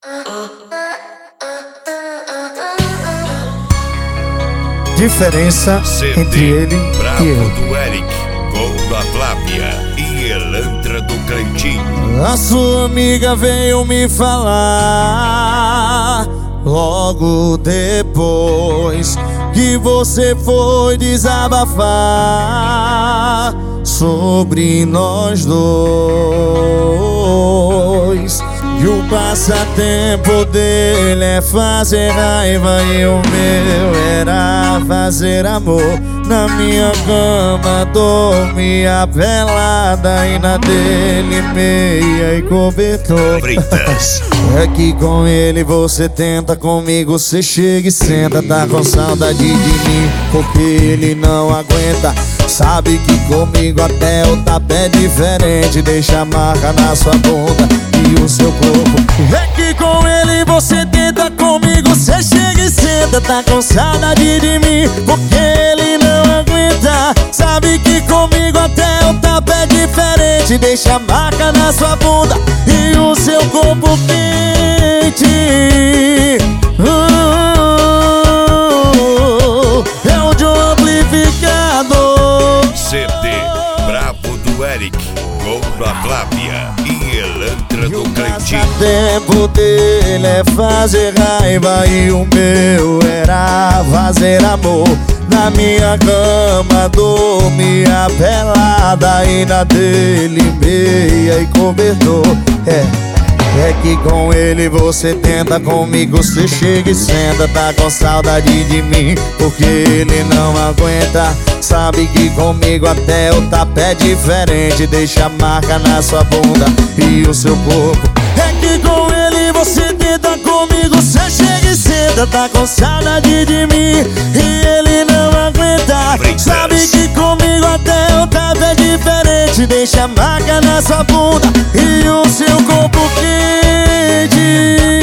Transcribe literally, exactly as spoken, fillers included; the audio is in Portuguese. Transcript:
Diferença entre ele Bravo e eu. do Eric, Gol da Flávia e Elantra do Cleitinho. A sua amiga veio me falar logo depois que você foi desabafar sobre nós dois. E o passatempo dele é fazer raiva e o meu era fazer amor. Na minha cama dormia pelada e na dele meia e cobertor. Freitas. É que com ele você tenta, comigo você chega e senta. Tá com saudade de mim porque ele não aguenta. Sabe que comigo até o tapa é diferente. Deixa a marca na sua bunda e o seu corpo. É que com ele você tenta, comigo você chega e senta. Tá com saudade de mim porque ele não aguenta. Sabe que comigo até o tapa é diferente. Deixa a marca na sua bunda e o seu corpo quente. uh, É o de um amplificador. C D Bravo do Eric, Gol da Flávia e Elantra do Cleitinho. O tempo dele é fazer raiva e o meu era fazer amor. Na minha cama dormia pelada e na dele meia e cobertor. É, é que com ele você tenta, comigo você chega e senta. Tá com saudade de mim porque ele não aguenta. Sabe que comigo até o tapa é diferente. Deixa a marca na sua bunda e o seu corpo. É que com ele você tenta, comigo você chega e senta. Tá com saudade de mim e ele não aguenta. Sabe que comigo até o tapa é diferente. Deixa a marca na sua bunda e o seu corpo quente.